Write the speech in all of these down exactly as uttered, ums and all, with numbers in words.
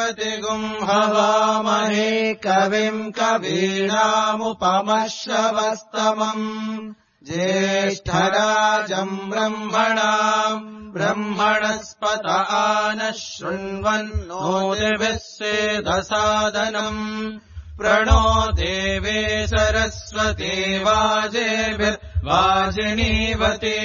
बृहस्पतिगुम् हवामहे कविम् कवीनामुपमश्रवस्तमम् ज्येष्ठराजम् ब्रह्मणाम् ब्रह्मणस्पत आनः शृण्वन्नोतिभिः सेदसादनम् प्रणो देवे सरस्वती वाजेभिर्वाजिनीवती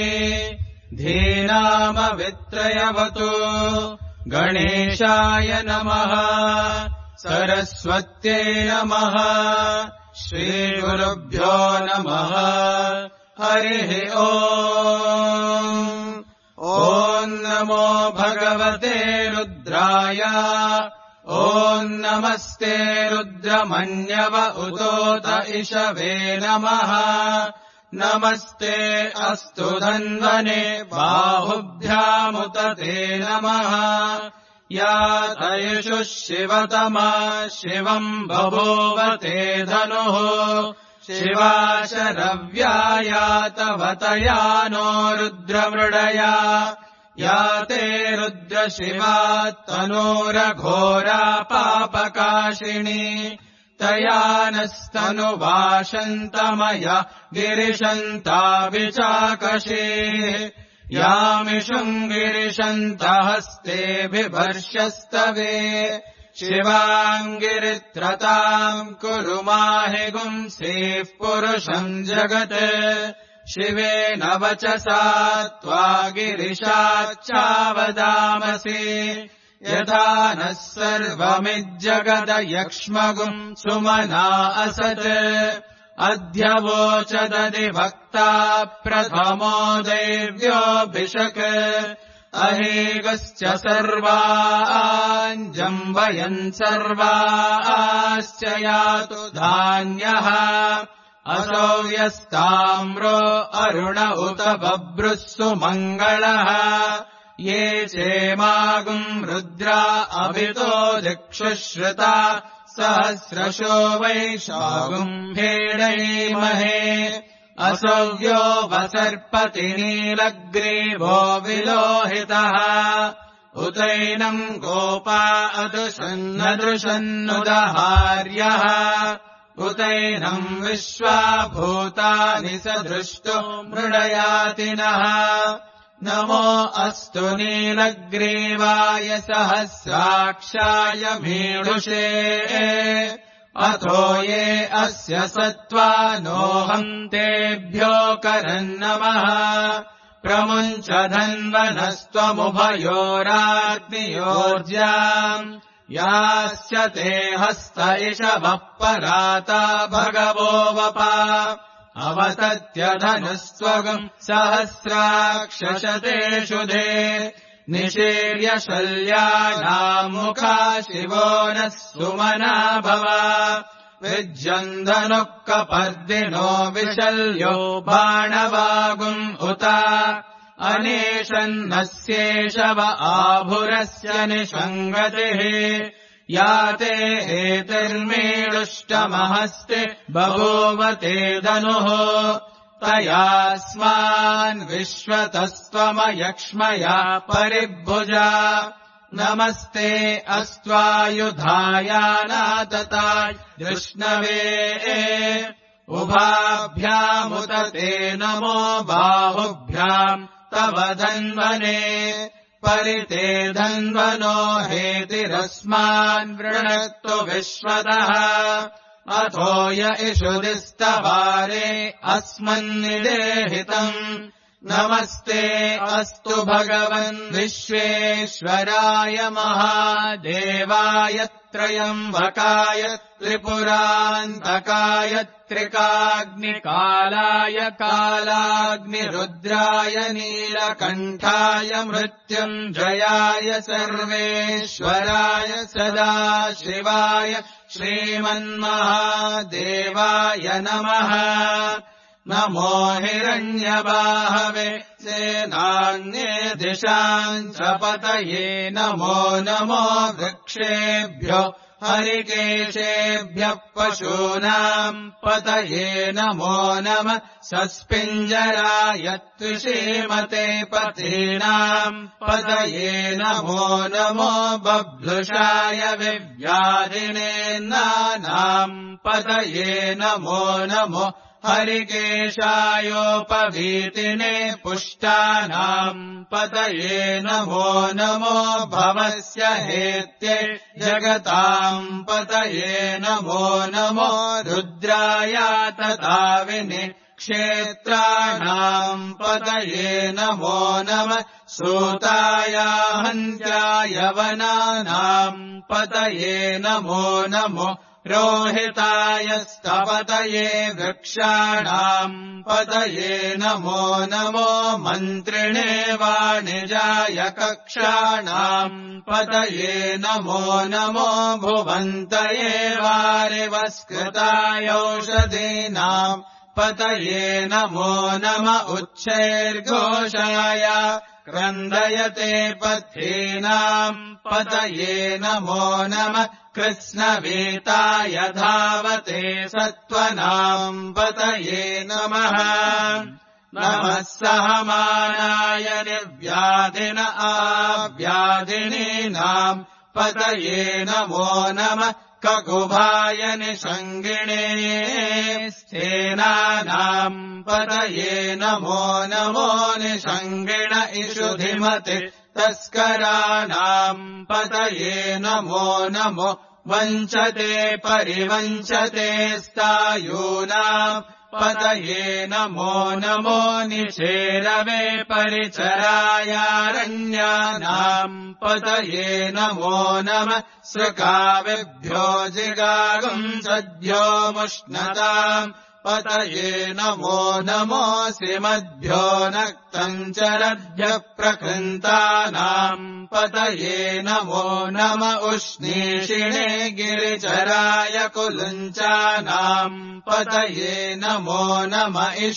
धीनामवित्रयवतु गणेशाय नमः सरस्वत्यै नमः श्रीगुरुभ्यो नमः हरिः ओम् ॐ नमो भगवते रुद्राय ॐ नमस्ते रुद्रमन्यव उतोत इषवे नमः नमस्ते अस्तु धन्वने बाहुभ्यामुत ते नमः या तयिषु शिवतमा शिवम् बभूव ते धनुः शिवा शरव्या तवतया नो रुद्रमृडया या ते रुद्रशिवा तनूरघोरा पापकाशिनी तया नस्तनुवाशन्तमया गिरिशन्ता विचाकशी यामिषुम् गिरिशन्तहस्ते बिभर्ष्यस्तवे शिवाङ्गिरित्रताम् कुरु माहि गुंसेः पुरुषम् जगत् शिवेन वचसा त्वा गिरिशाच्चावदामसि यथा नः सर्वमिज्जगदयक्ष्मगुम् सुमना असत् अद्य वोचदधिवक्ता प्रथमो दैव्योऽभिषक् अहेगश्च सर्वाञ्जम्बयन् सर्वाश्च यातु धान्यः असौ यस्ताम्रो अरुण उत बभ्रुः सुमङ्गलः ये चेमागुम् रुद्रा अभितो दिक्षुश्रुता सहस्रशो वैशागुम् भेडैमहे असव्यो वसर्पति नीलग्रीवो विलोहितः उतैनम् गोपा अदृशन्नदृशन्नुदहार्यः उतैनम् विश्वा भूतानि स दृष्टो मृडयातिनः नमो अस्तु नीलग्रीवाय सहस्राक्षाय मीढुषे अथो ये अस्य सत्त्वा नोऽहम् तेभ्यो करन्नमः प्रमुञ्च धन्वनस्त्वमुभयोराग्नियोर्ज्याम् यास्य ते हस्त इषवः पराता भगवो वपा अवतत्यधनुस्त्वगुम् सहस्राक्षशते शुधे निशीर्य शल्यानाम् मुखा शिवो नः सुमना भव विज्यन्धनुः कपर्दिनो विशल्यो बाणवागुम् उत अनेशन्नस्येषव आभुरस्य निषङ्गतिः याते एतिर्मीडुष्टमहस्ते बभूवते धनुः तयास्मान् विश्वतस्त्वमयक्ष्मया परिभुजा नमस्ते अस्त्वायुधायानातताय कृष्णवे उभाभ्यामुत ते नमो बाहुभ्याम् तव धन्वने परिते धन्वनो हेतिरस्मान् वृणक्तु विश्वतः अथो य इषुदिस्तवारे अस्मन्निदेहितम् नमस्ते अस्तु भगवन् विश्वेश्वराय महादेवाय त्रयम्बकाय त्रिपुरान्तकाय त्रिकाग्निकालाय कालाग्निरुद्राय नीलकण्ठाय मृत्युञ्जयाय सर्वेश्वराय सदाशिवाय श्रीमन्महादेवाय नमः नमो हिरण्यबाहवे सेनान्ये दिशाम् च पतये नमो नमो वृक्षेभ्यो हरिकेशेभ्यः पशूनाम् पतये नमो नमः सस्पिञ्जराय त्विषीमते पतीनाम् पतये नमो नमो बभ्लुषाय विव्याधिनेन्नानाम् पतये नमो नमो हरिकेशायोपवीतिने पुष्टानाम् पतये नमो नमो भवस्य हेत्ये जगताम् पतये नमो नमो रुद्राय तदाविने क्षेत्राणाम् पतये नमो नमः सूताय हन्त्याय वनानाम् पतये नमो नमो रोहिताय स्तपतये वृक्षाणाम् पतये नमो नमो मन्त्रिणे वाणिजाय कक्षाणाम् पतये नमो नमो भुवन्तये वारिवस्कृतायौषधीनाम् पतये नमो नम उच्छैर्घोषाय क्रन्दयते पथीनाम् पतये नमो नमः कृत्स्नवीताय धावते सत्त्वनाम् पतये नमः नमः सहमानाय निर्व्याधिन आव्याधिनीनाम् पतये नमो नमः ककुभाय निषङ्गिणे स्थेनानाम् पतये नमो नमो निषङ्गिण इषुधिमते तस्कराणाम् पतये नमो नमो वञ्चते परिवञ्चते स्तायूनाम् पतये नमो नमो निचेरवे परिचरायारण्यानाम् पतये नमो नमः सृकाविभ्यो जिगागुम् सद्यो मुष्णताम् पतये नमो नमोऽसि मद्भ्यो नक्तम् चरद्भ्यः प्रकृन्तानाम् पतये नमो नम उष्णीषिणे गिरिचराय कुलुञ्चानाम् पतये नमो नम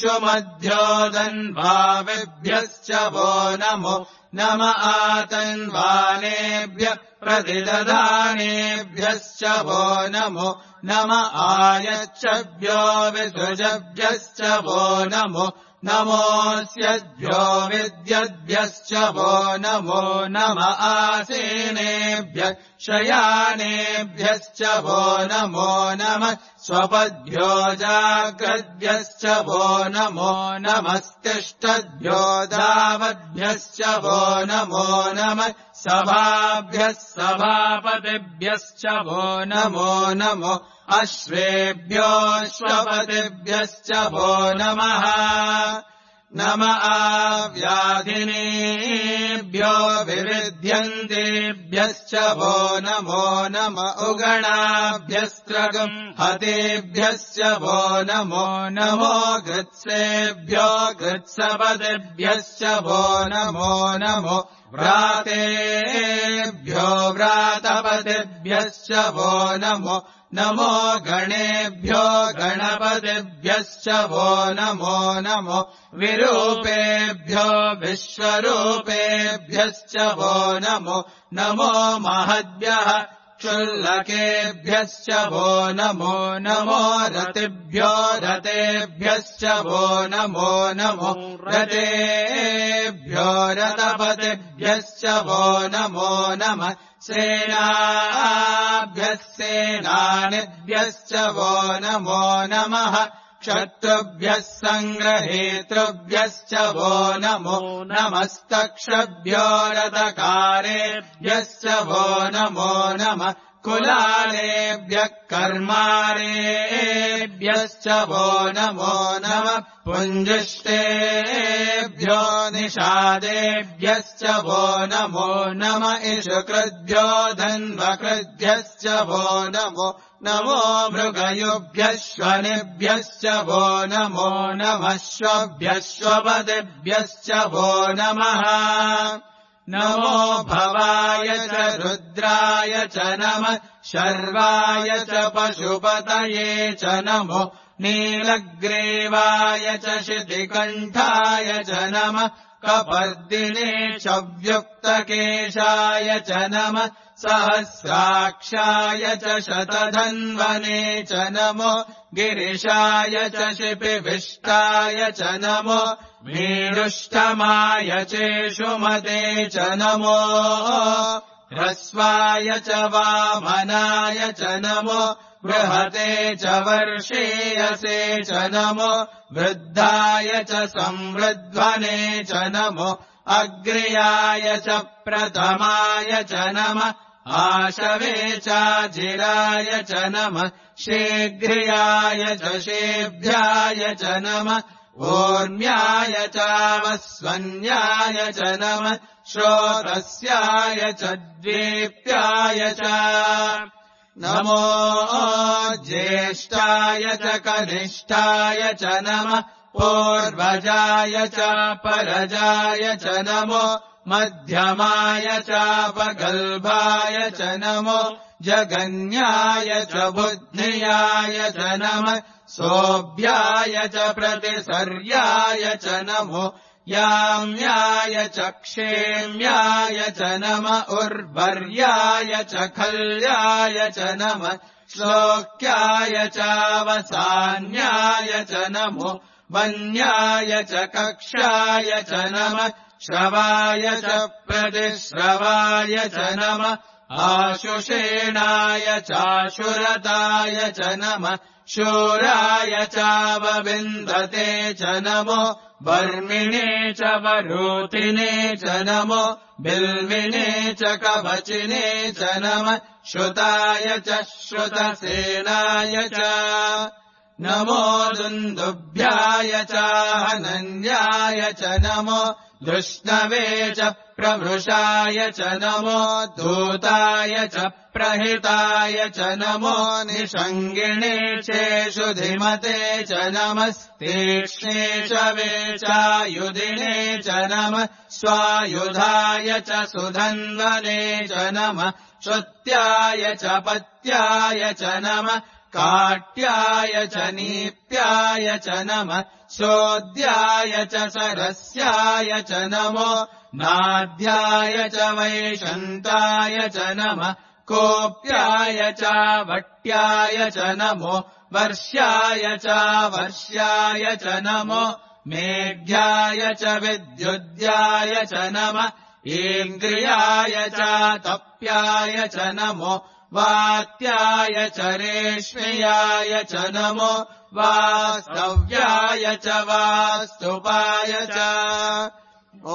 इषुमध्योदन्भाविभ्यश्च वो नमो नम आतन्वानेभ्यः प्रतिदधानेभ्यश्च वो नमो नम आयच्छभ्यो विसृजभ्यश्च वो नमो नमोऽस्यभ्यो विद्यद्भ्यश्च वो नमो नम आसीनेभ्यः शयानेभ्यश्च वो नमो नमः स्वपद्भ्यो जाग्रद्भ्यश्च वो नमो नमस्तिष्ठद्भ्यो धावद्भ्यश्च वो नमो नमः सभाभ्यः सभापतिभ्यश्च वो नमो नमो अश्वेभ्योऽश्वपतिभ्यश्च वो नमः नम आव्याधिनेभ्यो विविध्यन्तेभ्यश्च वो नमो नम उगणाभ्यस्त्रगम् हतेभ्यश्च वो नमो नमो गृत्सेभ्यो गृत्सपतिभ्यश्च वो नमो नमो व्रातेभ्यो व्रातपतिभ्यश्च वो नमो नमो गणेभ्यो गणपतिभ्यश्च वो नमो नमो विरूपेभ्यो विश्वरूपेभ्यश्च वो नमो नमो महद्भ्यः क्षुल्लकेभ्यश्च वो नमो नमो रतिभ्यो रतेभ्यश्च वो नमो नमो रतेभ्यो रतपतिभ्यश्च वो नमो नमः सेनाभ्यः सेनानिभ्यश्च वो नमो नमः क्षत्रुभ्यः सङ्ग्रहेतृभ्यश्च वो नमो नमस्तक्षभ्यो रथकारेभ्यश्च वो नमो नमः कुलालेभ्यः कर्मारेभ्यश्च वो नमो नमः पुञ्जिष्टेभ्यो निषादेभ्यश्च वो नमो नम इषुकृद्भ्यो धन्वकृद्भ्यश्च वो नमो नमो मृगयुभ्यश्वनिभ्यश्च वो नमो नमश्वभ्यश्वपतिभ्यश्च वो नमः नमो भवाय च रुद्राय च नमः शर्वाय च पशुपतये च नमो नीलग्रीवाय च शितिकण्ठाय च नमः कपर्दिने च व्युक्तकेशाय च नमः सहस्राक्षाय च शतधन्वने च नमो गिरिशाय च शिपिविष्टाय च नमो मेरुष्टमाय चेषुमते च नमो ह्रस्वाय च वामनाय च नमो बृहते च वर्षेयसे च नमो वृद्धाय च संवृध्वने च नमो अग्र्याय च प्रथमाय च नमः आशवे चाजिराय च नमः शीघ्र्याय च शेभ्याय च नमः ऊर्म्याय चावस्वन्याय च नमः श्रोत्रस्याय च द्वीप्याय च नमो ज्येष्ठाय च कनिष्ठाय च नमः पूर्वजाय च परजाय च नमो मध्यमाय चापगल्भाय च नमो जगन्याय च बुद्धियाय च नमः सोऽभ्याय च प्रतिसर्याय च नमो याम्याय च क्षेम्याय च नमः उर्वर्याय च खल्याय च नमः श्लोक्याय चावसान्याय च नमो वन्याय च कक्षाय च नमः श्रवाय च प्रतिश्रवाय च नमः आशुषेणाय चाशुरताय च नमः शूराय चावविन्दते च नमो वर्मिणे च वरूतिने च नमो बिल्विने च कवचिने च नमः श्रुताय च श्रुतसेनाय च नमो दुन्दुभ्याय च हनन्याय च नमो धृष्णवे च प्रवृषाय च नमो दूताय च प्रहिताय च नमो निषङ्गिणे चेषु धिमते च नमस्तीक्ष्णे च वेचायुधिने च नमः स्वायुधाय च सुधन्वने च नमः श्रुत्याय च पत्याय च नमः काट्याय च नीप्याय च नमः सोद्याय च सरस्याय च नमो नाद्याय च वैशन्ताय च नमः कोप्याय च वट्याय च नमो वर्ष्याय च वर्ष्याय च नमो मेघ्याय च विद्युद्याय च नमः इन्द्रियाय च तप्याय च नमो वात्याय च रेष्म्याय च नमो वास्तव्याय च वास्तुपाय च ॐ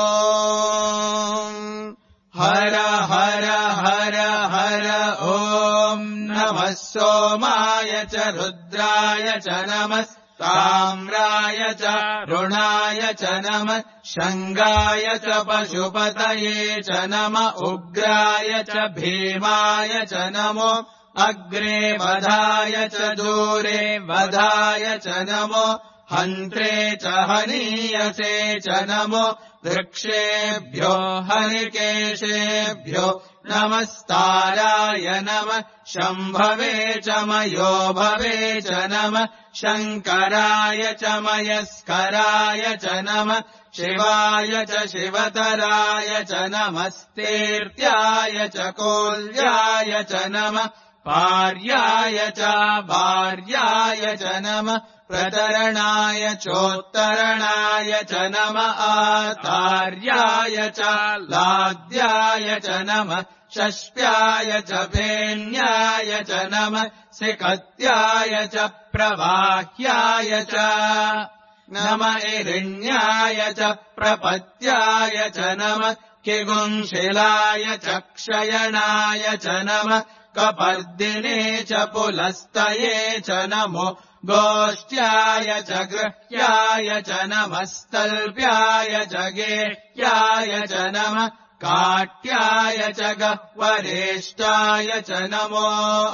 हर हर हर हर ॐ नमः सोमाय च रुद्राय च नमः ताम्राय च ऋणाय च नमः शङ्गाय च पशुपतये च नमः उग्राय च भीमाय च नमो अग्रे वधाय च दूरे वधाय च नमो हन्त्रे च हनीयसे च नमो वृक्षेभ्यो हरिकेशेभ्यो नमस्ताराय नमः शम्भवे च मयो भवे च नमः शङ्कराय च मयस्कराय च नमः शिवाय च शिवतराय च नमस्तीर्त्याय च कोल्याय च नमः पार्याय च भार्याय च नमः प्रतरणाय चोत्तरणाय च नमः आतार्याय च लाद्याय च नमः षष्ट्याय च फेन्याय च नमः सिकत्याय च प्रवाह्याय च नमः इरिण्याय च प्रपत्याय च नमः किगुंशिलाय च क्षयणाय च नमः कपर्दिने च पुलस्तये च नमो गोष्ट्याय च गृह्याय च नमस्तल्प्याय च गेह्याय च नमः काट्याय च गह्वरेष्टाय च नमो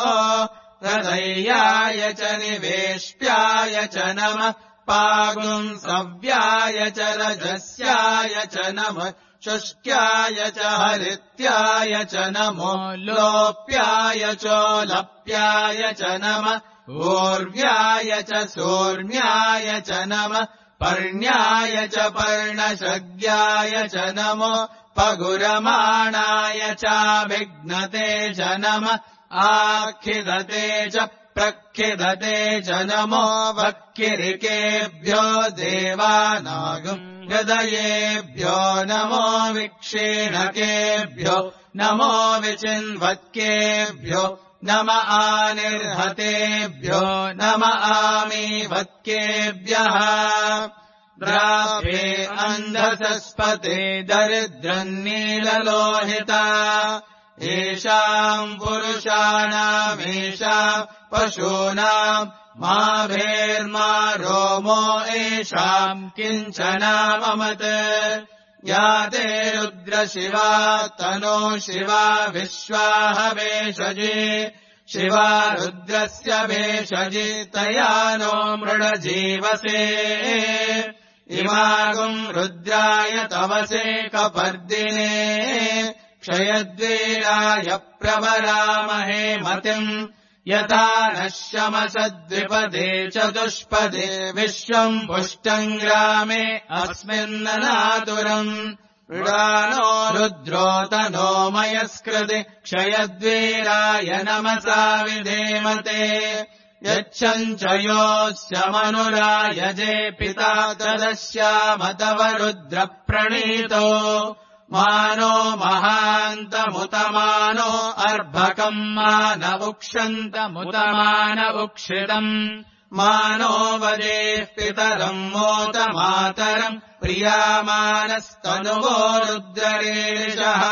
हृदयाय च निवेश्याय च नमः पागुंसव्याय च रजस्याय च नमः शुष्क्याय च हरित्याय च नमो लोप्याय चोलप्याय च नमः ऊर्व्याय च सूर्म्याय च नमः पर्ण्याय च पर्णशग्याय च नमो पगुरमाणाय चाभिघ्नते च नमः आखिदते च प्रखिदते च नमो वक्किरिकेभ्यो देवानागम् हृदयेभ्यो नमो विक्षीणकेभ्यो नमो विचिन्वत्केभ्यो नम आनिर्हतेभ्यो नम आमीवत्केभ्यः द्राभे अन्धसस्पते दरिद्रन्नीललोहिता येषाम् पुरुषाणामेषाम् पशूनाम् मा भेर्मा रोमो येषाम् किञ्चनाममत् या ते रुद्रशिवा तनो शिवा विश्वाह भेषजे शिवा रुद्रस्य भेषजे तया नो मृडजीवसे इमागुम् रुद्राय तवसे कपर्दिने क्षयद्वीराय प्रवरामहे मतिम् यथा नश्यमसद्विपदे चतुष्पदे विश्वम् पुष्टम् ग्रामे अस्मिन्ननातुरम् मृडानो रुद्रोतनो मयस्कृति क्षयद्वीराय नमसा विधेमते यच्छञ्चयोस्य मनुरायजे पिता तदस्याम तव रुद्रप्रणीतो मानो महान्तमुतमानो अर्भकम् मान उक्षन्तमुतमान उक्षितम् मानो वदेः पितरम् मोतमातरम् प्रियामानस्तनुवो रुद्ररेरिषः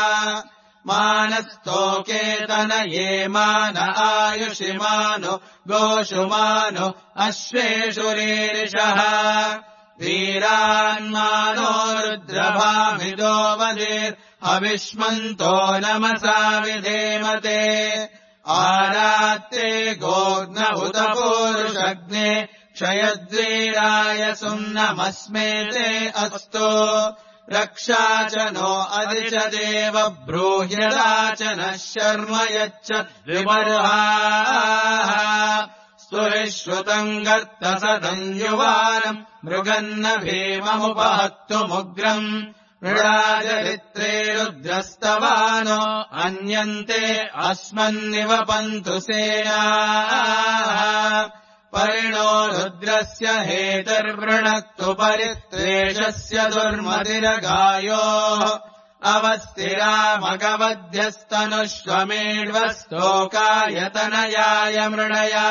मानस्तोकेतनये मान आयुषिमानो गोषुमानो अश्वेषुरेरिषः वीरान्मानो रुद्रभामिदो वदेर् अविष्मन्तो नमसा विधेमते आरात्ते गोग्न उत पूरुषग्ने क्षयद्वीराय सुम्नमस्मेते अस्तु रक्षा च नो अधिच देव ब्रूह्यदा च नः शर्म यच्च विमर्हाः स्तुरिश्रुतम् गर्तसदम् युवानम् मृगन्न भीममुपहत्तुमुग्रम् मृडाचरित्रे रुद्रस्तवानो अन्यन्ते अस्मन्निवपन्तु सेनाः परिणो रुद्रस्य हेतर्वृणक्तु परित्रेषस्य दुर्मतिरगायोः अवस्तिरामगवध्यस्तनुष्वमेड्वस्तोकायतनयाय मृडया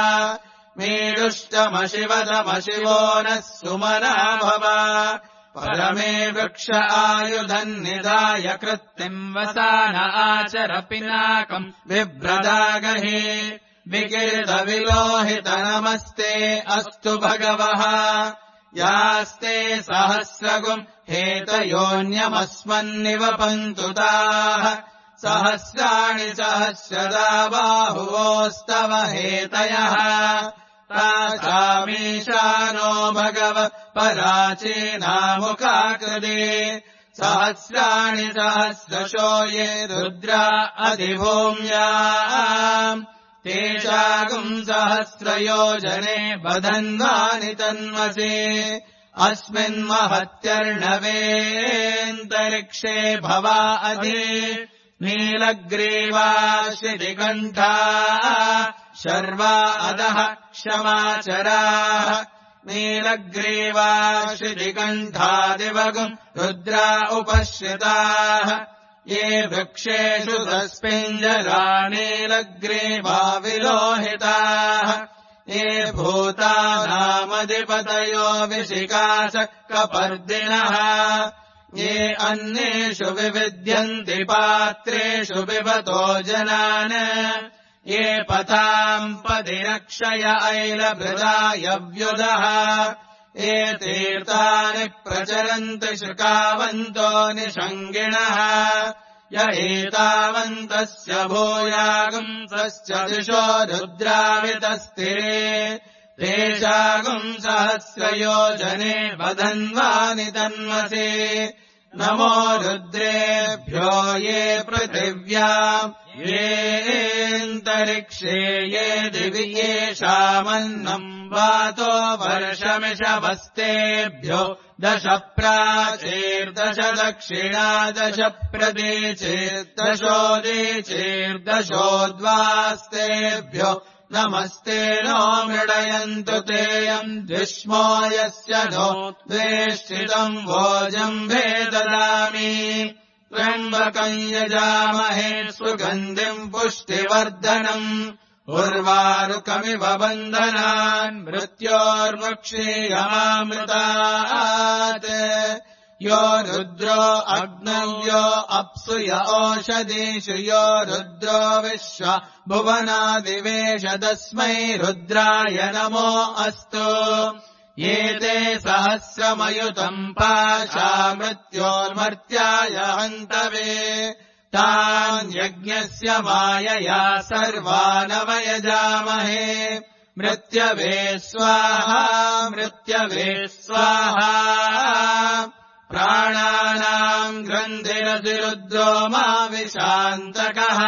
मेडुष्टमशिवदमशिवो नः सुमना भव परमे वृक्ष आयुधम् निधाय कृत्तिम् वसान आचर पिनाकम् बिभ्रदागहे विकीर्तविलोहित नमस्ते अस्तु भगवः यास्ते सहस्रगुम् हेतयोऽन्यमस्मन्निवपन्तु ताः सहस्राणि सहस्रदा बाहुवोस्तव हेतयः तासामीशानो भगव पराचीनामुखाकृते सहस्राणि सहस्रशो ये रुद्रा अधिभूम्याम् तेषागुम् सहस्रयोजने बधन्वानि तन्वसे अस्मिन्महत्यर्णवेऽन्तरिक्षे भवा अधि नीलग्रीवा शितिकण्ठा शर्वा अधः क्षमाचराः नीलग्रीवा शितिकण्ठादिवगुम् रुद्रा उपश्रिताः ये वृक्षेषु तस्मिञ्जरा नीलग्रीवा विलोहिताः ये भूतानामधिपतयो विशिकाश कपर्दिनः ये अन्येषु विविध्यन्ति पात्रेषु पिबतो जनान् ये पथाम् पदिरक्षय ऐलभृदायव्युदः ये तीर्थानि प्रचरन्ति शुकावन्तो निषङ्गिणः य एतावन्तस्य भूयागुम् तस्य दिशो रुद्रावितस्तिरे तेषागुम् सहस्रयोजने बधन्वानि तन्वसे नमो रुद्रेभ्यो ये पृथिव्याम् येऽन्तरिक्षे ये दिवि येषामन्नम् वातो वर्षमिषवस्तेभ्यो दश प्राचीर्दश दक्षिणा दश प्रदेशेर्दशोदीचेर्दशोद्वास्तेभ्यो नमस्ते नो मृडयन्तु तेऽयम् द्विष्मो यस्य नो द्वेष्टितम् वोजम्भे ददामि त्र्यम्बकम् यजामहे सुगन्धिम् पुष्टिवर्धनम् उर्वारुकमिव बन्धनान् मृत्योर्मुक्षीयमामृतात् यो रुद्रो अग्नव्यो अप्सु य ओषधीषु यो रुद्रो विश्व भुवनादिवेशदस्मै रुद्राय नमो अस्तु एते सहस्रमयुतम् पाशा मृत्योर्मर्त्याय हन्तवे तान् यज्ञस्य मायया सर्वानवयजामहे मृत्यवे स्वाहा मृत्यवे स्वाहा प्राणानाम् ग्रन्थिरतिरुद्रो मा विशान्तकः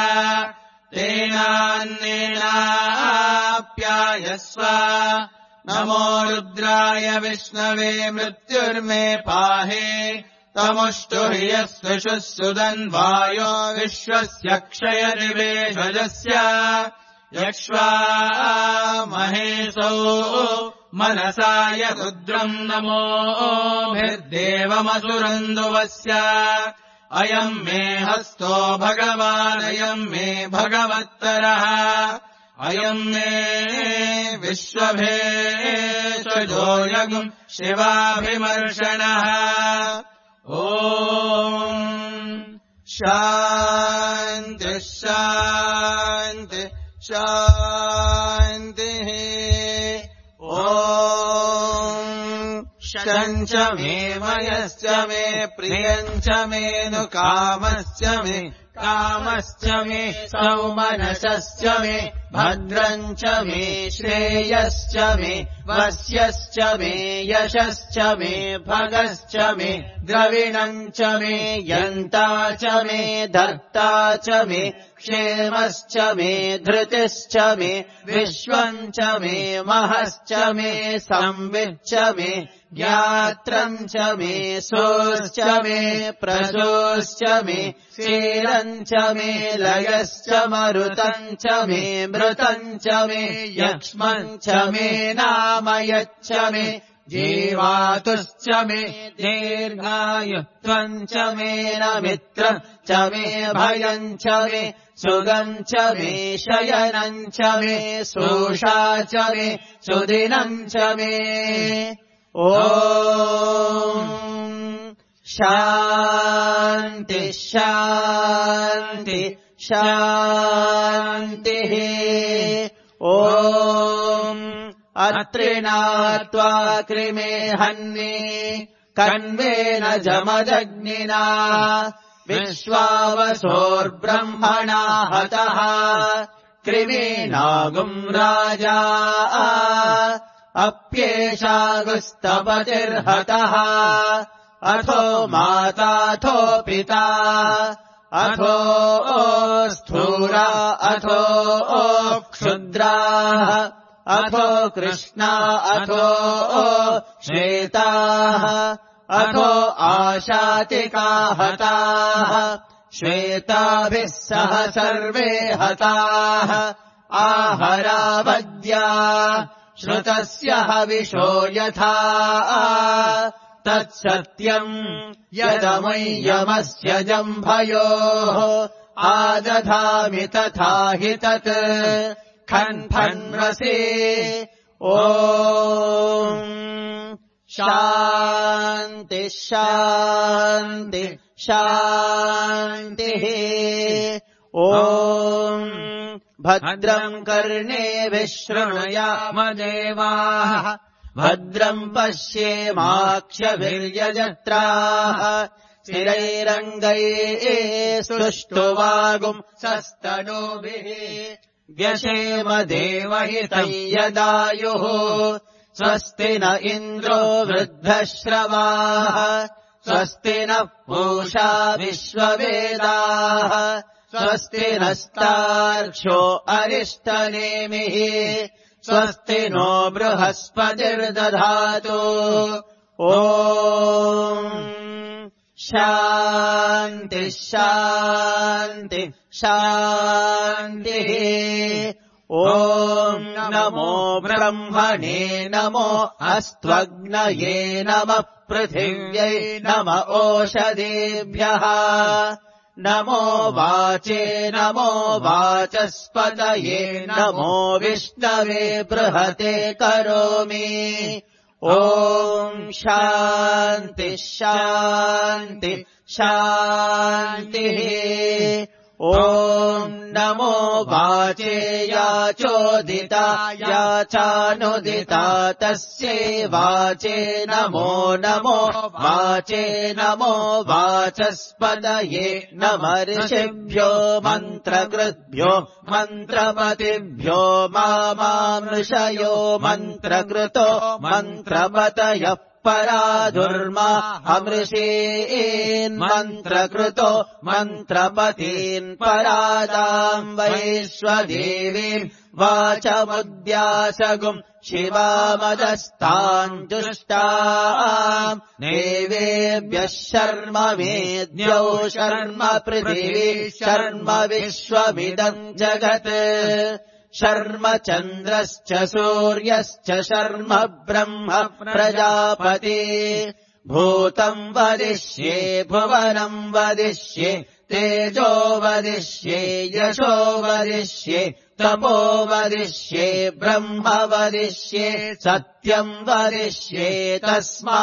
तेनान्नेनाप्यायस्व नमो रुद्राय विष्णवे मृत्युर्मे पाहि तमुष्टु हि यस्विषुः सुदन्वायो विश्वस्य क्षयनिवेशजस्य यक्ष्वा महेशो मनसाय रुद्रम् नमोभिर्देवमसुरन्दुवस्य अयम् मे हस्तो भगवानयम् मे भगवत्तरः अयम् मे विश्वभेषजो यगुम् शिवाभिमर्शनः ॐ शान्ति शान्ति शान्तिः ॐ शञ्च मे मयश्च मे प्रियञ्च मे नु कामश्च मे कामश्च मे सौमनसश्च मे भद्रञ्च मे श्रेयश्च मे वस्यश्च मे यशश्च मे भगश्च मे द्रविणञ्च मे यन्ता च मे धर्ता च मे क्षेमश्च मे धृतिश्च मे विश्वम् च मे महश्च मे संविच्च मे ज्ञात्रम् च मे सोश्च मे प्रसोश्च मे क्षीरम् च मे लयश्च मरुतम् च मे मृतम् च मे यक्ष्मम् च मे नामयच्च मे जीवातुश्च मे दीर्घायुत्वम् च मे न मित्रम् च मे भयम् च मे सुगम् च मे शयनम् च मे सोषा च मे सुदिनम् च मे ॐ शान्ति शान्ति शान्तिः ॐ अत्रिणा त्वा कृमे हन्ये कण्वेन जमदग्निना विश्वावसोर्ब्रह्मणा हतः कृमीनागुम् राजा अप्येषागुस्तपतिर्हतः अथो माताथो पिता अथो स्थूरा अथो क्षुद्राः अथो कृष्णा अथो श्वेताः अथो आशातिका हताः श्वेताभिः सह सर्वे हताः आहरावद्या श्रुतस्य हविषो यथा तत्सत्यम् यदमय्यमस्य जम्भयोः आदधामि तथा हि तत् खन्फन्वसे ॐ शान्ति शान्ति शान्तिः ॐ भद्रम् कर्णेभिः शृणुयाम देवाः भद्रम् पश्येमाक्षभिर्यजत्राः स्थिरैरङ्गैः सुष्ठुवागुम् सस्तनूभिः व्यशेम देवहितम् यदायुः स्वस्ति न इन्द्रो वृद्धश्रवाः स्वस्ति नः पूषा विश्ववेदाः स्वस्ति नस्तार्क्ष्यो अरिष्टनेमिः स्वस्ति नो बृहस्पतिर्दधातु ॐ शान्ति शान्ति शान्तिः ॐ नमो ब्रह्मणे नमो अस्त्वग्नये नमः पृथिव्यै नम ओषधेभ्यः नमो वाचे नमो वाचस्पतये नमो विष्णवे बृहते करोमि ॐ शान्ति शान्ति शान्तिः ॐ नमो वाचे याचोदिता याचानुदिता तस्यै वाचे नमो नमो वाचे नमो वाचस्पतये नमः ऋषिभ्यो मन्त्रकृद्भ्यो मन्त्रपतिभ्यो मामामृषयो मन्त्रकृतो मन्त्रपतयः पराधुर्मा अमृषीन् मन्त्रकृतो मन्त्रपतीन् परादाम् वैश्वदेवीम् वाचमुद्यासगुम् शिवामदस्ताम् जुष्टाम् देवेभ्यः शर्म मेद्यौ शर्म पृथिवी शर्म विश्वमिदम् जगत् शर्म चन्द्रश्च सूर्यश्च शर्म ब्रह्म प्रजापति भूतम् वदिष्ये भुवनम् वदिष्ये तेजो वदिष्ये यशो वदिष्ये तपो वदिष्ये ब्रह्म वदिष्ये सत्यम् वदिष्ये तस्मा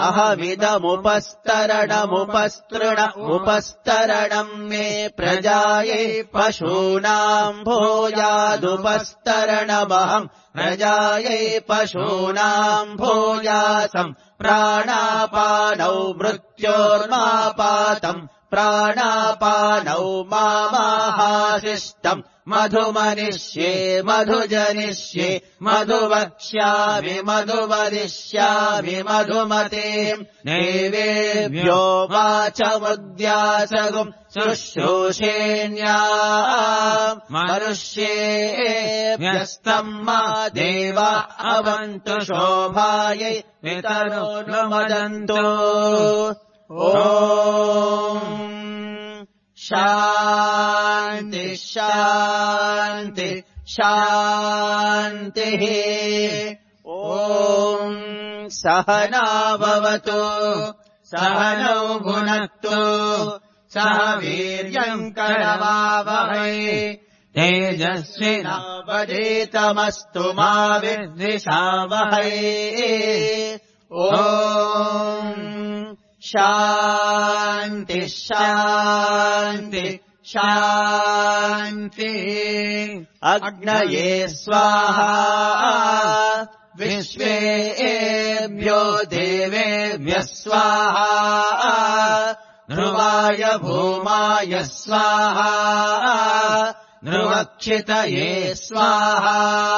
अहमिदमुपस्तरणमुपस्तृण उपस्तरणम् मे प्रजायै पशूनाम् भूयादुपस्तरणमहम् प्रजायै पशूनाम् भूयासम् प्राणापानौ मृत्योर्मापातम् प्राणापानौ मामाहाशिष्टम् मधुमनिष्ये मधुजनिष्ये मधुवक्ष्यामि मधुवदिष्यामि मधुमते देवेभ्यो वाचमुद्यासगुम् शुश्रूषेण्या मनुष्येभ्यस्तम् मा देवा अवन्तु शोभायै वितरोनुमदन्तु ॐ शान्ति शान्ति शान्तिः ॐ सहना भवतु सहनौ भुनक्तु सह वीर्यम् करवावहै तेजस्विनावधीतमस्तु मा विद्विषावहै ॐ शान्ति शान्ति शान्ति अग्नये स्वाहा विश्वेभ्यो देवेभ्यः स्वाहा ध्रुवाय भूमाय स्वाहा ध्रुवक्षितये स्वाहा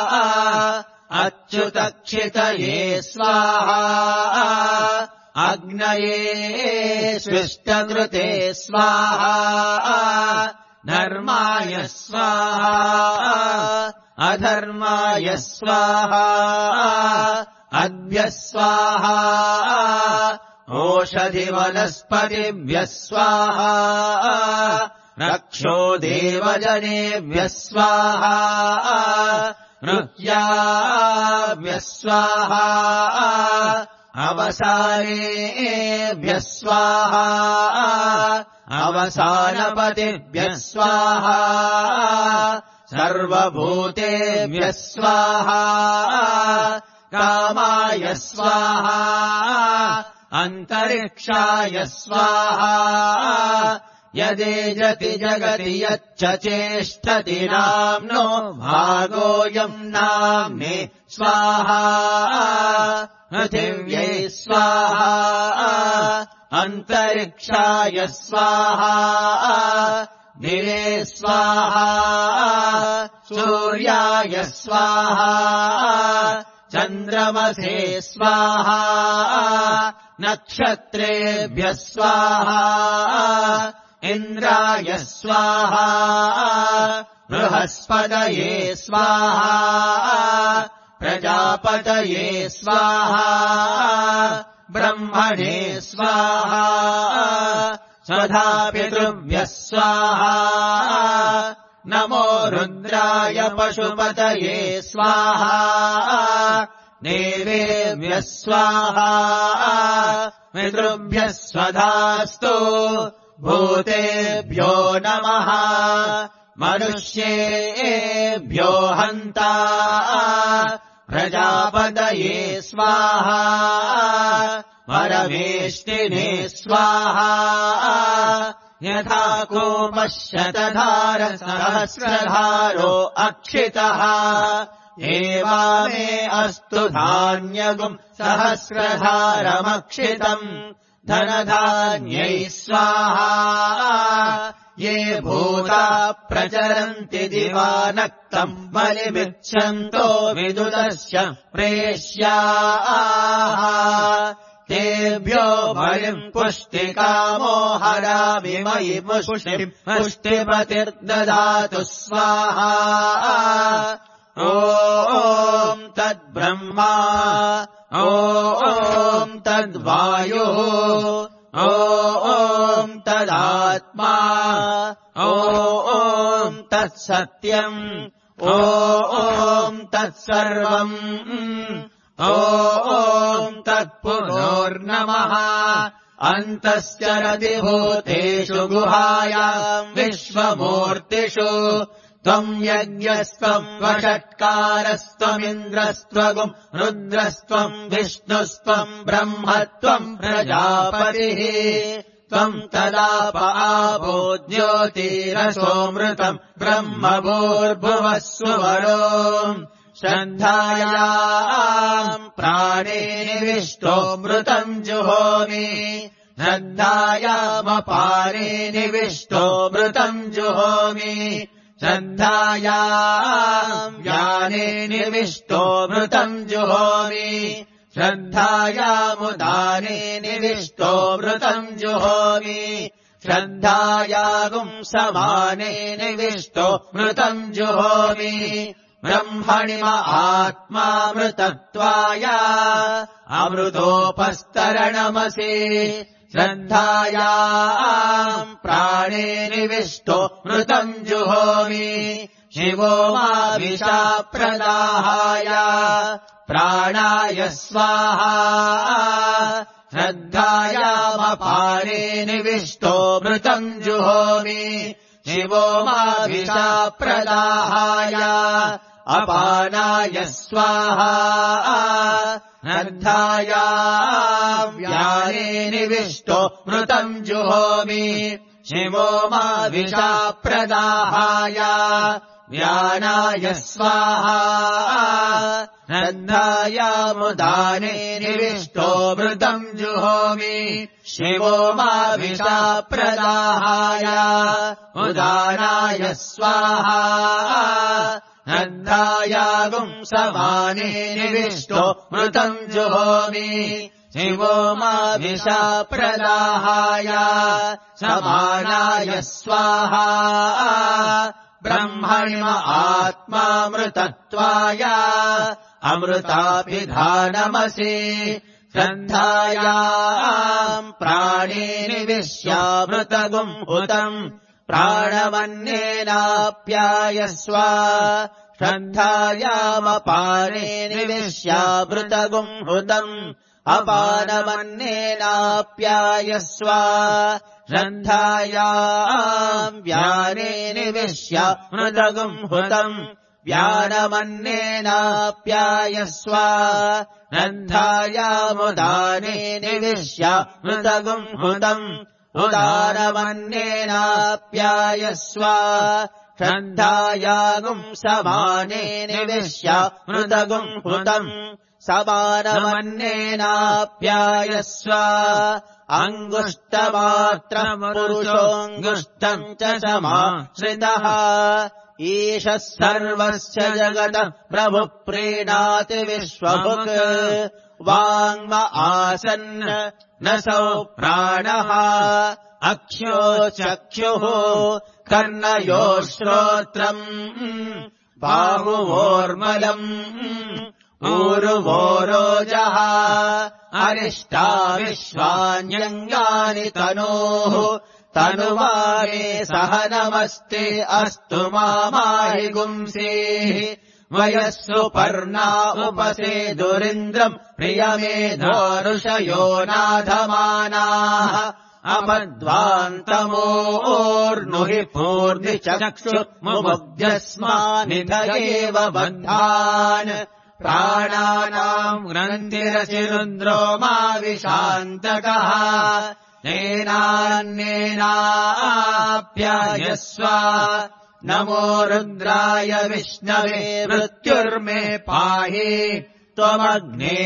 अच्युतक्षितये स्वाहा अग्नये स्विष्टकृते स्वाहा धर्माय स्वाहा अधर्माय स्वाहा अद्य स्वाहा ओषधिवनस्पतिभ्यः स्वाहा रक्षो देवजनेभ्यः स्वाहा ऋत्याभ्यः स्वाहा अवसानेभ्यः स्वाहा अवसानपतिभ्यः स्वाहा सर्वभूतेभ्यः स्वाहा कामाय स्वाहा अन्तरिक्षाय स्वाहा यदेजति जगति यच्च चेष्टति नाम्नो भागोऽयम् नाम्ने स्वाहा पृथिव्यै स्वाहा अन्तरिक्षाय स्वाहा दिवे स्वाहा सूर्याय स्वाहा चन्द्रमसे स्वाहा नक्षत्रेभ्यः स्वाहा इन्द्राय स्वाहा बृहस्पतये स्वाहा प्रजापतये स्वाहा ब्रह्मणे स्वाहा स्वधा पितृभ्यः स्वाहा नमो रुद्राय पशुपतये स्वाहा देवेभ्यः स्वाहा पितृभ्यः स्वधास्तु भूतेभ्यो नमः मनुष्येभ्यो हन्ता प्रजापतये स्वाहा परमेष्टिने स्वाहा यथा कोपश्यतधार सहस्रधारो अक्षितः एवामे अस्तु धान्यगुम् सहस्रधारमक्षितम् धनधान्यै स्वाहा ये भूता प्रचरन्ति दिवानक्तम् बलिमिच्छन्तो विदुदस्य प्रेष्याः तेभ्यो बलिम् पुष्टिकामो हरामि मयि पुष्टिम् पुष्टिपतिर्ददातु स्वाहा ॐ तद्ब्रह्मा ॐ तद्वायुः ॐ तदात्मा ॐ तत्सत्यम् ॐ तत्सर्वम् ॐ तत्पुरोर्नमः अन्तश्चरति भूतेषु गुहायाम् विश्वमूर्तिषु त्वम् यज्ञस्त्वम् वषट्कारस्त्वमिन्द्रस्त्वगुम् रुद्रस्त्वम् विष्णुस्त्वम् ब्रह्मत्वम् प्रजापतिः त्वम् तदाप आपो ज्योतिरसोऽमृतम् ब्रह्म भूर्भुवः सुवरो श्रद्धायाम् प्राणे निविष्टोऽमृतम् जुहोमि श्रद्धायामपारे निविष्टोऽमृतम् जुहोमि श्रद्धायाम् ज्ञाने निविष्टोऽमृतम् जुहोमि श्रद्धायामुदाने निविष्टोऽमृतम् जुहोमि श्रद्धायागुम् समाने निविष्टोऽमृतम् जुहोमि ब्रह्मणि आत्मामृतत्वाय अमृतोपस्तरणमसि श्रद्धायाम् प्राणे निविष्टो मृतम् जुहोमि शिवो माविषा प्रदाहाय प्राणाय स्वाहा श्रद्धायामपारे निविष्टो मृतम् जुहोमि शिवो माविषा प्रदाहाय अपानाय स्वाहा श्रद्धायाम् व्याने निविष्टो मृतम् जुहोमि शिवो माविषा प्रदाहाय व्यानाय स्वाहा श्रद्धायामुदाने निविष्टो मृतम् जुहोमि शिवो माविषा प्रदाहाय उदानाय स्वाहा श्रद्धायागुम् समाने निविष्टो मृतम् जुहोमि शिवो माविषा प्रदाहाय समानाय स्वाहा ब्रह्मणि आत्मामृतत्वाय अमृताभिधानमसि श्रद्धायाम् प्राणे निविश्यामृतगुम् हुतम् प्राणमन्येनाप्यायस्व श्रद्धायामपाने निविश्यामृतगुम् हुतम् अपानमन्येनाप्यायस्व श्रद्धायाम् व्याने निविश्यामृतगुम् हुतम् व्यानमन्येनाप्यायस्व श्रद्धायामुदाने निविश्यामृतगुम् हुतम् उदारमन्येनाप्यायस्व श्रद्धायागुम् समाने निविश्यामृतगुम् हुतम् समानमन्येनाप्यायस्व अङ्गुष्टमात्रपुरुषोऽङ्गुष्टम् च समाश्रितः ईशः सर्वस्य जगतः प्रभुः प्रीणाति विश्वभुक् वाङ्म आसन् न सौ प्राणः अक्षो चक्षुः कर्णयोः श्रोत्रम् बाहुवोर्मलम् ऊरुवोरोजः अरिष्टा विश्वान्यङ्गानि तनोः तनुवारे सहनमस्ते अस्तु मामाहि गुंसेः वयस्सु पर्णा उपसेदुरिन्द्रम् प्रियमेधोरुषयो नाधमानाः अपद्वान्तमोर्नुहि पूर्णि चक्षुर्मुग्ध्यस्मानिधयेव बद्धान् प्राणानाम् ग्रन्थिरसिरुद्रो मा विशान्तकः नेनान्नेनाप्यायस्व नमो रुद्राय विष्णवे मृत्युर्मे पाहि त्वमग्ने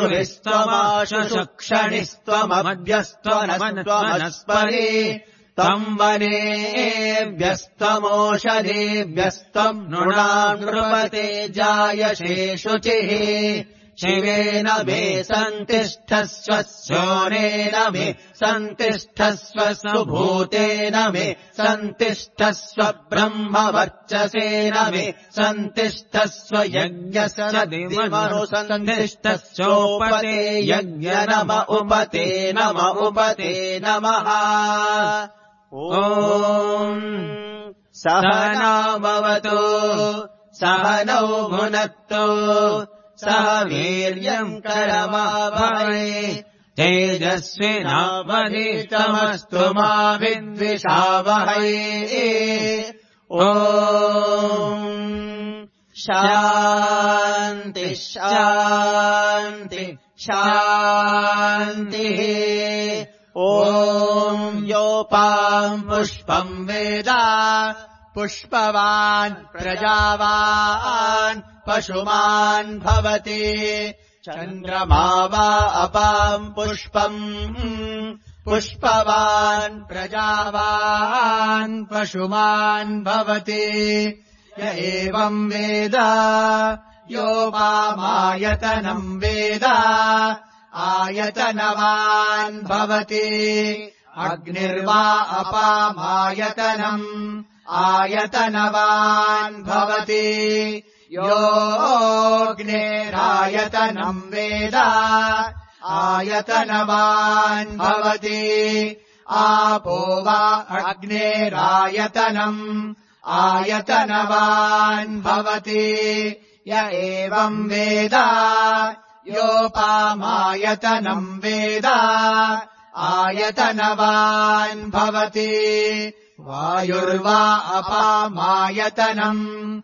दुहिस्त्वमाशुषुक्षणिस्त्वमभ्यस्त्वनस्त्वनस्परि त्वम् वनेभ्यस्त्वमोषधेभ्यस्त्वम् नृणाम् नृपते जायसे शुचिः शिवेन मे सन्तिष्ठस्व शोनेन मे सन्तिष्ठस्व सुभूतेन मे सन्तिष्ठस्व ब्रह्मवर्चसेन मे सन्तिष्ठस्व यज्ञसदिमनु सन्तिष्ठस्वोपते यज्ञ नम उपते नम उपते नमः ॐ सहनाववतु सहनौ भुनक्तु सह वीर्यम् करमावहै तेजस्विनावधीतमस्तु मा विद्विषावहै ॐ शान्ति शान्ति शान्तिः ॐ योपाम् पुष्पम् वेद पुष्पवान् प्रजावान् पशुमान् भवति चन्द्रमा वा अपाम् पुष्पम् पुष्पवान् प्रजावान् पशुमान् भवति य एवम् वेद योपामायतनम् वेद आयतनवान् भवति अग्निर्वा अपामायतनम् आयतनवान् भवति योऽग्नेरायतनम् वेद आयतनवान् भवति आपो वा अग्नेरायतनम् आयतनवान् भवति य एवम् वेद योपामायतनम् वेद आयतनवान् भवति वायुर्वा अपामायतनम्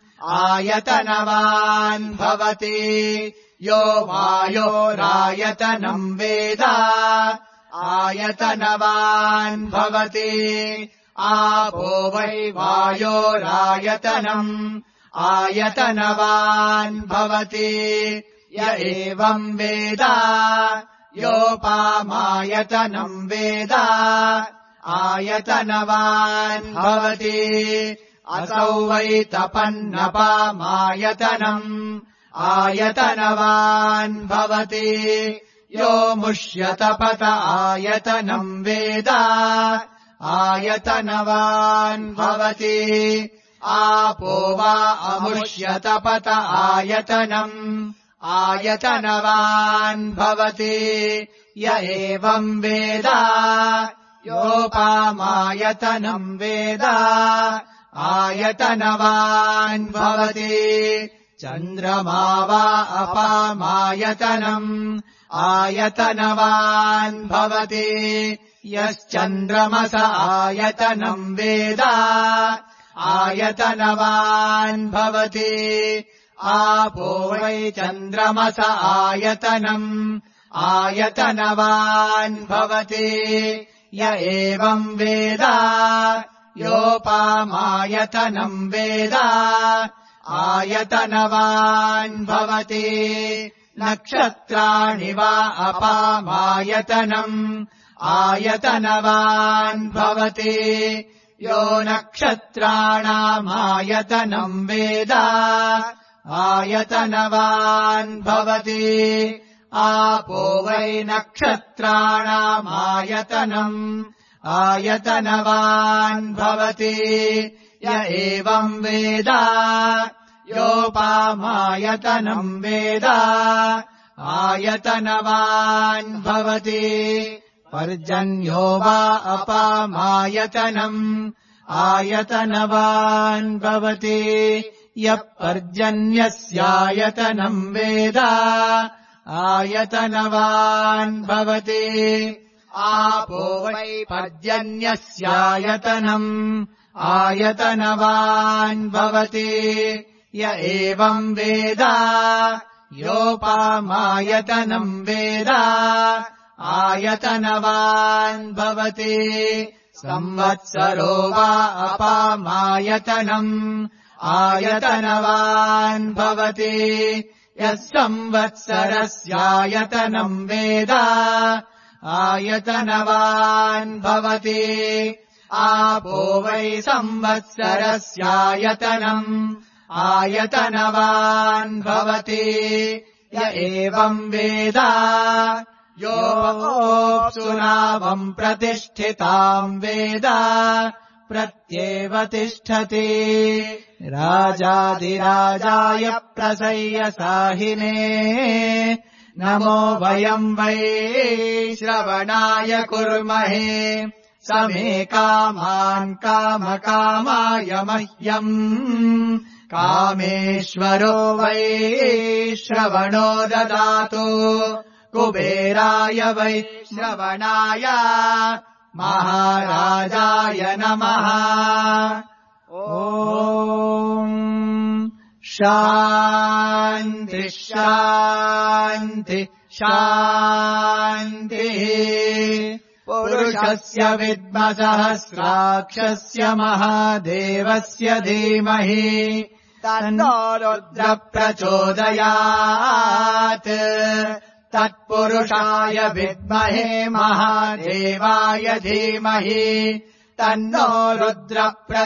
आयतनवान् भवति यो वायोरायतनम् वेद आयतनवान् भवति आपो वै वायोरायतनम् आयतनवान् भवति य एवम् वेद योपामायतनम् वेद आयतनवान् भवति असौ वै तपन्नपामायतनम् आयतनवान् भवति यो मुष्यतपत आयतनम् वेद आयतनवान् भवति आपो वा अमुष्यतपत आयतनम् आयतनवान् भवति य एवम् वेद योपामायतनम् वेद आयतनवान् भवति चन्द्रमा वा अपामायतनम् आयतनवान् भवति यश्चन्द्रमस आयतनम् वेद आयतनवान् भवति आपो वै चन्द्रमस आयतनम् आयतनवान् भवति य एवम् वेद योपामायतनम् वेद आयतनवान् भवति नक्षत्राणि वा अपामायतनम् आयतनवान् भवति यो नक्षत्राणामायतनम् वेद आयतनवान् भवति आपो वै नक्षत्राणामायतनम् आयतनवान् भवति य एवम् वेद योपामायतनम् वेद आयतनवान् भवति पर्जन्यो वा अपामायतनम् आयतनवान् भवति यः पर्जन्यस्यायतनम् वेद आयतनवान् भवति आपो वै पर्जन्यस्यायतनम् आयतनवान् भवति य एवम् वेद योपामायतनम् वेद आयतनवान् भवति संवत्सरो वा अपामायतनम् आयतनवान् भवति यः संवत्सरस्यायतनम् वेद आयतनवान् भवति आपो वै संवत्सरस्यायतनम् आयतनवान् भवति य एवम् वेद योऽप्सुनावम् प्रतिष्ठिताम् वेद प्रत्येव तिष्ठति राजाधिराजाय प्रसह्य साहिने नमो वयम् वै श्रवणाय कुर्महे समे कामान् कामकामाय मह्यम् कामेश्वरो वै श्रवणो ददातु कुबेराय वै श्रवणाय महाराजाय नमः ॐ शान्ति शान्ति शान्तिः पुरुषस्य विद्मसहस्राक्षस्य महादेवस्य धीमहि तन्नो रुद्र प्रचोदयात् तत्पुरुषाय विद्महे महादेवाय धीमहि तन्नो रुद्र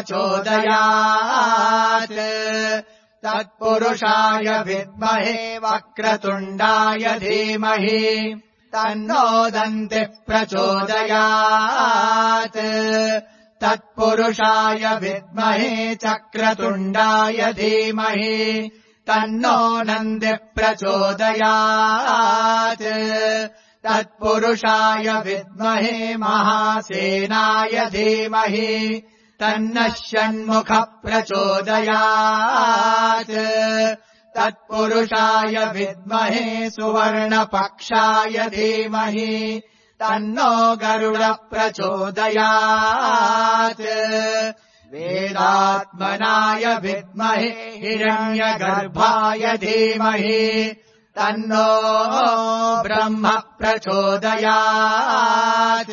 प्रचोदयात् तत्पुरुषाय विद्महे वक्रतुण्डाय धीमहि तन्नो दन्तिः प्रचोदयात् तत्पुरुषाय विद्महे चक्रतुण्डाय धीमहि तन्नो नन्दिः प्रचोदयात् तत्पुरुषाय विद्महे महासेनाय धीमहि तन्नः षण्मुखः प्रचोदयात् तत्पुरुषाय विद्महे सुवर्णपक्षाय धीमहि तन्नो गरुडः प्रचोदयात् वेदात्मनाय विद्महे हिरण्यगर्भाय धीमहि तन्नो ब्रह्म प्रचोदयात्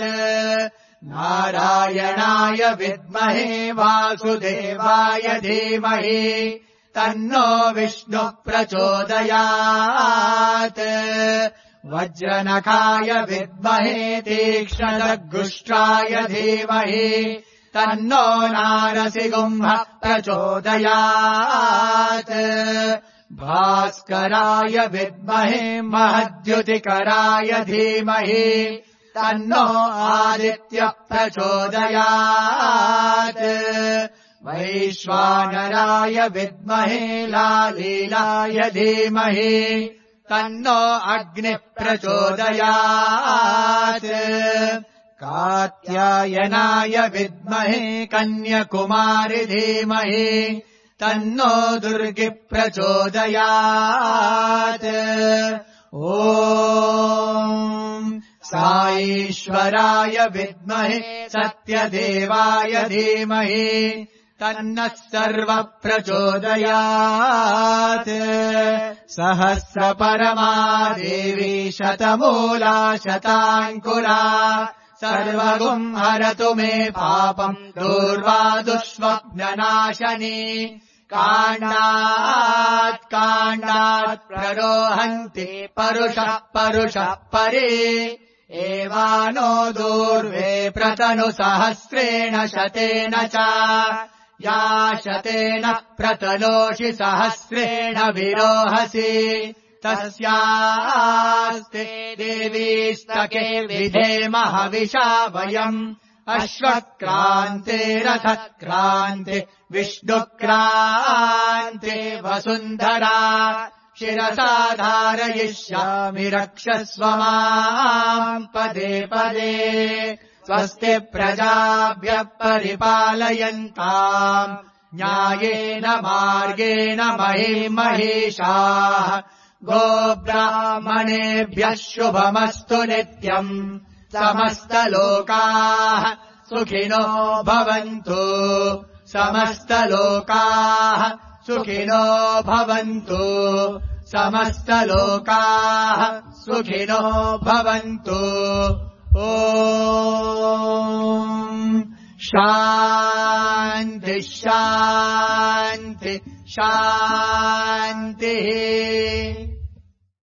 नारायणाय विद्महे वासुदेवाय धीमहि तन्नो विष्णुः प्रचोदयात् वज्रनखाय विद्महे तीक्ष्णदग्गुष्ट्राय धीमहि तन्नो नारसिंहः प्रचोदयात् भास्कराय विद्महे महद्युतिकराय धीमहि तन्नो आदित्यः प्रचोदयात् वैश्वानराय विद्महे लालीलाय धीमहि तन्नो अग्निः प्रचोदयात् कात्यायनाय विद्महे कन्याकुमारि धीमहि तन्नो दुर्गिः प्रचोदयात् ॐ साईश्वराय विद्महे सत्यदेवाय धीमहि तन्नः सर्वः प्रचोदयात् सहस्रपरमा देवी शतमूला शताङ्कुरा सर्वगुम् हरतु मे पापम् दूर्वा दुष्स्वप्ननाशनी काण्डात् काण्डात् प्ररोहन्ति परुषः परुषः परे एवानो दूर्वे प्रतनु सहस्रेण शतेन च या शतेन प्रतनोषि सहस्रेण विरोहसि तस्यास्ते देवीस्तके विधेमः हविषा वयम् अश्वक्रान्ते रथक्रान्ते विष्णुक्रान्ते वसुन्धरा शिरसा धारयिष्यामि रक्षस्व माम् पदे पदे स्वस्ति प्रजाभ्यः परिपालयन्ताम् न्यायेन मार्गेण महिमहेशाः गोब्राह्मणेभ्यः शुभमस्तु नित्यम् समस्तलोकाः सुखिनो भवन्तु समस्तलोकाः सुखिनो भवन्तु समस्तलोकाः सुखिनो भवन्तु ॐ शान्ति शान्ति शान्तिः।